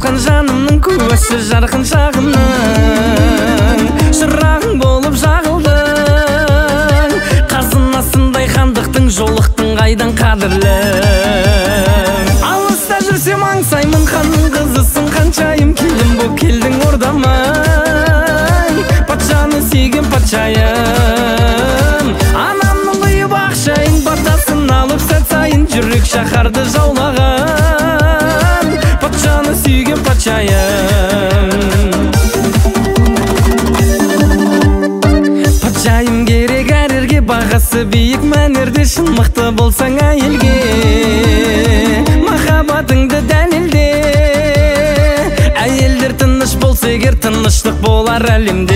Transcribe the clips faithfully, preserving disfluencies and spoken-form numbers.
ашқан жанымның куәсі жарқын шағымның шырағың болып жағылдың қазынасындай хандықтың жолықтың қайдан қадірлі алыста жүрсем аңсаймын ханның қызысың қаншайым келін боп келдің ордама патшаны сүйген патшайым анамның құйып ақшайын батасын алып сәт сайын жүрек шаһарды жаулаған патшаны сүйген патшайым патшайым керек әрерге бағасы биік мәнерде шын мықты болсаң әйелге махаббатыңды дәлелде әйелдер тыныш болса егер тыныштық болар әлемде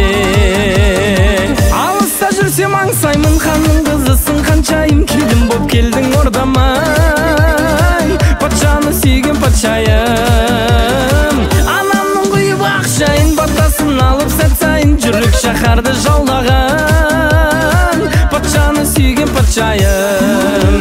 алыста жүрсем аңсаймын ханның қызысың қаншайым келін боп келдің ордама патшаны сүйген патшайым анамның құйып ақшайын батасын алып сәт сайын жүрек шаһарды жаулаған патшаны сүйген патшайым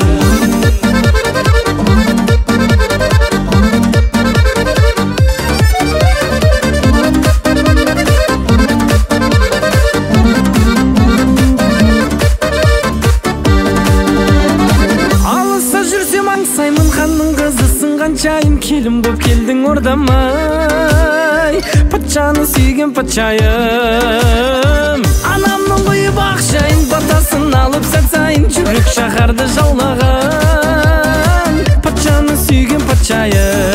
аңсаймын ханның қызысың қаншайым келін боп келдің ордамай патшаны сүйген патшайым анамның құйып ақшайын батасын алып сәт сайын жүрек шаһарды жаулаған патшаны сүйген патшайым